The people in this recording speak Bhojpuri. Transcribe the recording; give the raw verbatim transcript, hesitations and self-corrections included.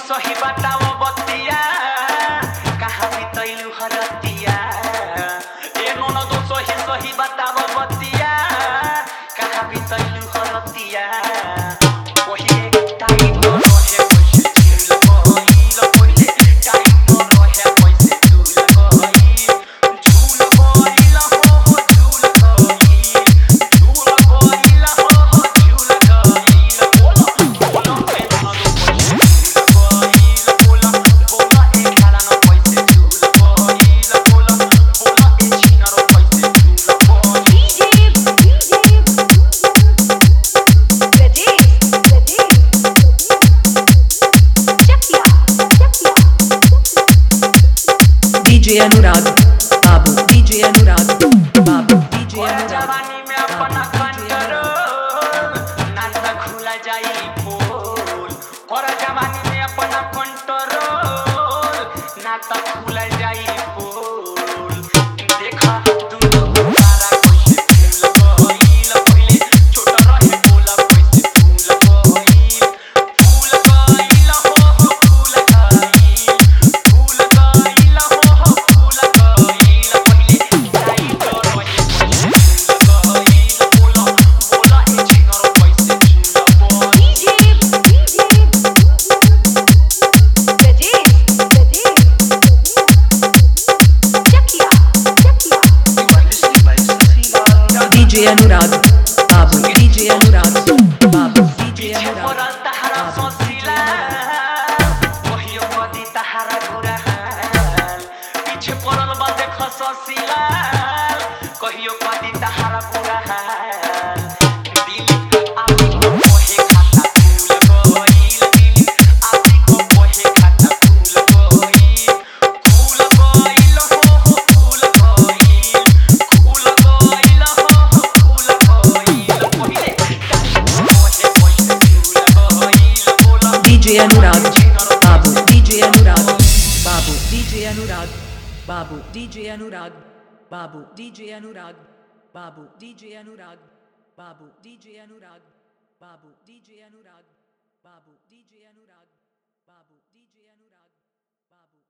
सही बताओ बतिया कहाँ बितैलु हरतिया ए नोनो दो सही सही बताओ बतिया कहाँ बितैलु हरतिया ओही टाइम तो रहे पैसे झूल गइल पहिले टाइम तो रहे पैसे झूल गइल झूल गइल हो हो झूल गइल झूल गइल हो हो झूल गइल बोलो बोलो ए नोनो दो पैसे झूल गइल बोलो बोलो ए खाला न पैसे झूल गइल बोलो बोलो ए छिनरो पैसे झूल गइल DJ DJ Chakiya DJ Anurag Babu DJ Anurag Babu DJ और अनुराग जवानी में अपना कंट्रोल ना त खुला जाई पोल और जवानी में अपना कंट्रोल ना त खुला जाई पोल देखा दुनो तारा कैसे फूल गइल पहिले छोट रहे बोला कैसे फूल गइल फूल गइल हो हो फूल गइल फूल गइल हो हो फूल गइल पहिले जाई तो रहे कैसे फूल गइल बोला बोला ए छिनरो कैसे झूल गइल DJ DJ Chakiya Chakiya DJ Anurag Babu DJ Anurag Babu DJ पीछे अनुराग पड़ल तहारा सोसिला कहियो कदी तहारा बुरा हाल पीछे पड़ल बा देख सोसिला कहियो कदी तहारा बुरा हाल दिल आदि को कोहे खाता फूल गइल दिल आदि को कोहे खाता फूल गइल फूल गइल हो हो फूल गइल फूल गइल हो हो फूल गइल पहिले कोहे कोहे फूल गइल बोला DJ Anurag Babu DJ Anurag Babu DJ Anurag Babu DJ Anurag Babu DJ Anurag Babu DJ Anurag Babu DJ Anurag Babu DJ Anurag Babu DJ Anurag Babu DJ Anurag बाबू